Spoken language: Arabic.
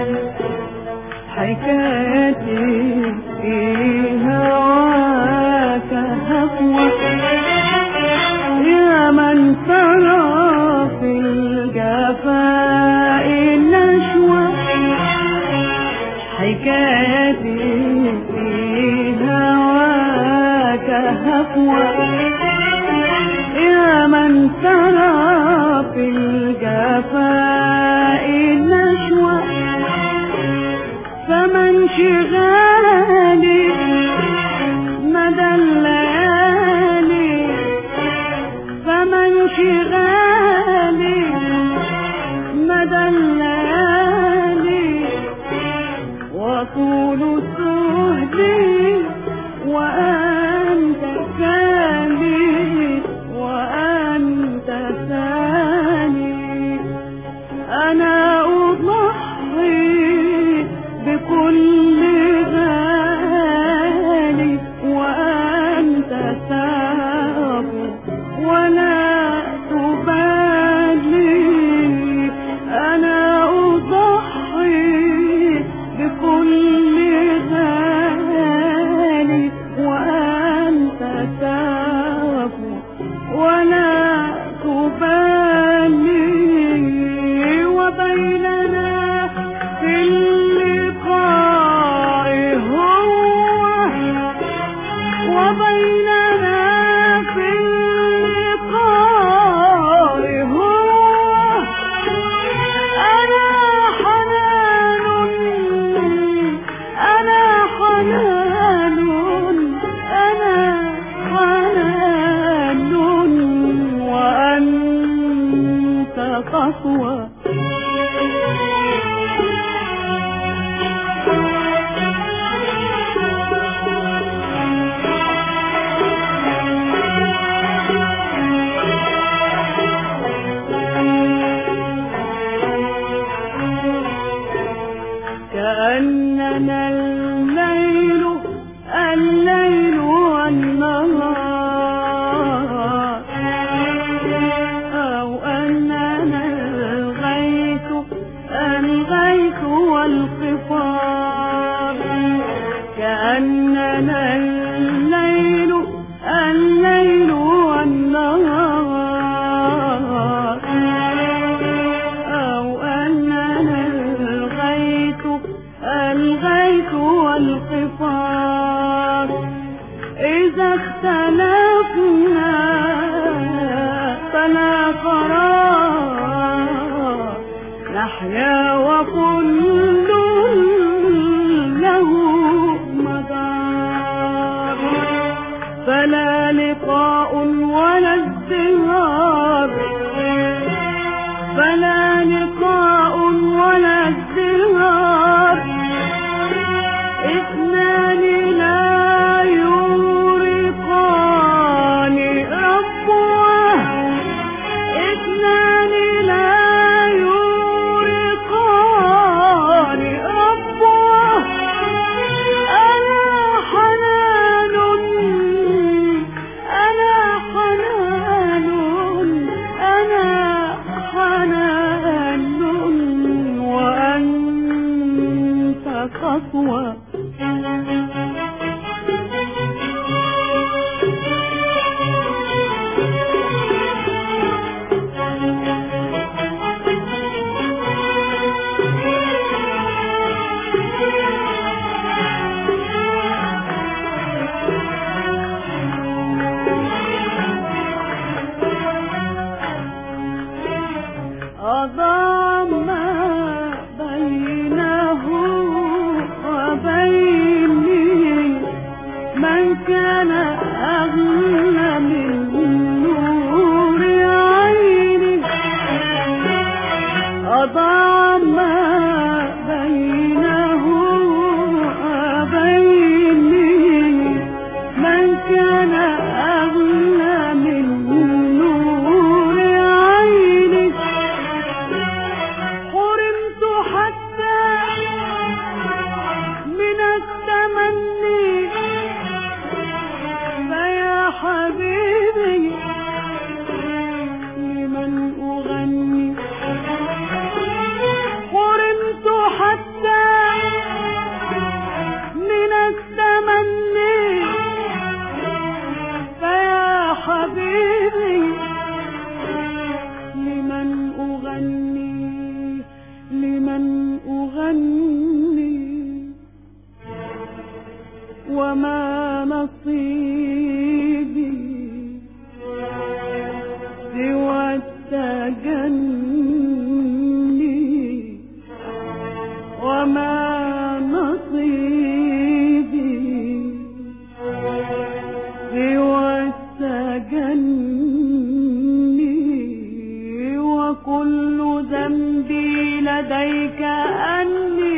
حكايتي في هواك هفوة يا من ترى في الجفاء نشوة. حكايتي في هواك هفوة يا من ترى في الجفاء نشوة. فمن شغالي مدى الليالي فمن شغالي مدى الليالي وطول سهدي وأنت كالي وأنت ثاني. أنا أضحي بكل غالي وأنت تاب ولا تبالي. أنا أضحي بكل غالي وأنت تاب ولا تبالي. وبيننا في اللقاء وبيننا في اللقاء أنا حنان أنا حنان أنا حنان وأنت قسوة. كأننا الليل والنهار أو أننا الغيث والقفار. كأننا الليل والنهار أو أننا الغيث والقفار. إذا اختلفنا فلا قرار نحيا وكل له مدار. فلا لقاء ولا ازدهار فلا لقاء ولا ازدهار. اثنان لا يورقان ربوة اثنان لا يورقان ربوة. أنا حنان أنا حنان أنا حنان وأنت قسوة. أضاع ما بينه وبيني من كان أغلى من نور عيني. أضاع ما بينه وبيني من كان أغلى من نور عيني. حرمت حتى من التمني فيا حبيبي التجني وما نصيبي سوى التجني وكل ذنبي لديك أني